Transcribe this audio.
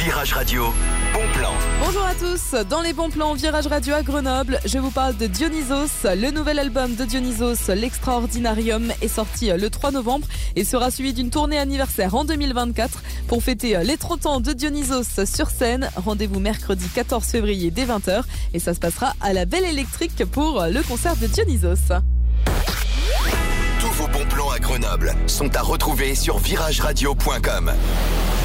Virage Radio, bon plan. Bonjour à tous, dans les bons plans Virage Radio à Grenoble, je vous parle de Dionysos. Le nouvel album de Dionysos, l'Extraordinarium, est sorti le 3 novembre et sera suivi d'une tournée anniversaire en 2024. Pour fêter les 30 ans de Dionysos sur scène, rendez-vous mercredi 14 février dès 20h et ça se passera à la Belle Électrique pour le concert de Dionysos. Tous vos bons plans à Grenoble sont à retrouver sur virageradio.com.